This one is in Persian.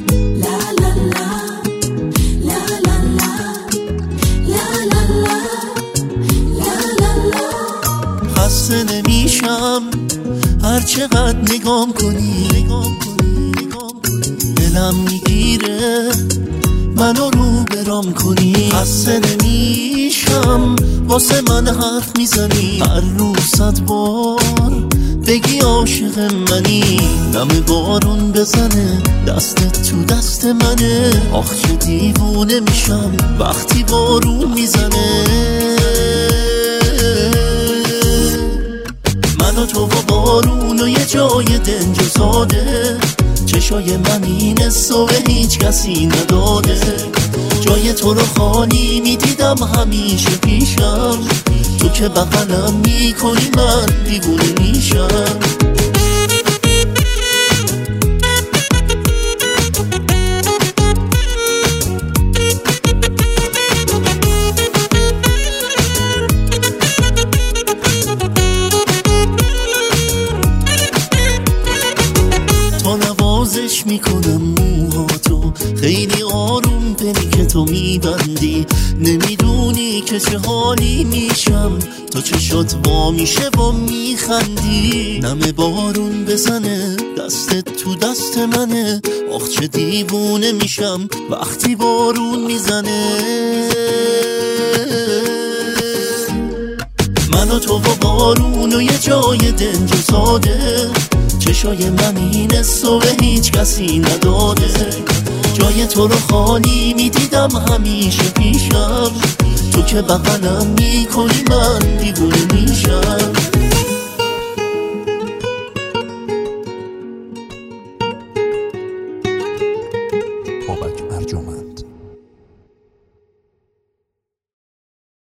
لا لا لا لا لا لا لا لا لا لا. خسته نمیشم هر چقدر نگام کنی، دلم میگیره منو رو برام کنی. خسته نمیشم واسه من حرف میزنی، هر روز 100 بار بگی عاشق منی. نم بارون بزنه دستت تو دست منه، آخ چه دیوونه میشم وقتی بارون میزنه. من و تو و بارون و یه جای دنج و ساده، چشای من این صبح هیچ کسی نداده. جای تو رو خالی میدیدم همیشه پیشم، تو که بغلم میکنی من دیوونه میشم. تا نوازش میکنم موهاتو، خیلی آروم پنی که تو میبندی. نمیدونی که چه حالی میشم تا چشات وا میشه و میخندی. نم بارون بزنه دستت تو دست منه، آخ چه دیوونه میشم وقتی بارون میزنه. من و تو و بارون و یه جای دنج و ساده، چشای من این صبح هیچ کسی نداده. جای تو رو خالی میدیدم همیشه پیشم، تو که بغلم میکنی من دیوونه میشم. بابک ارجمند.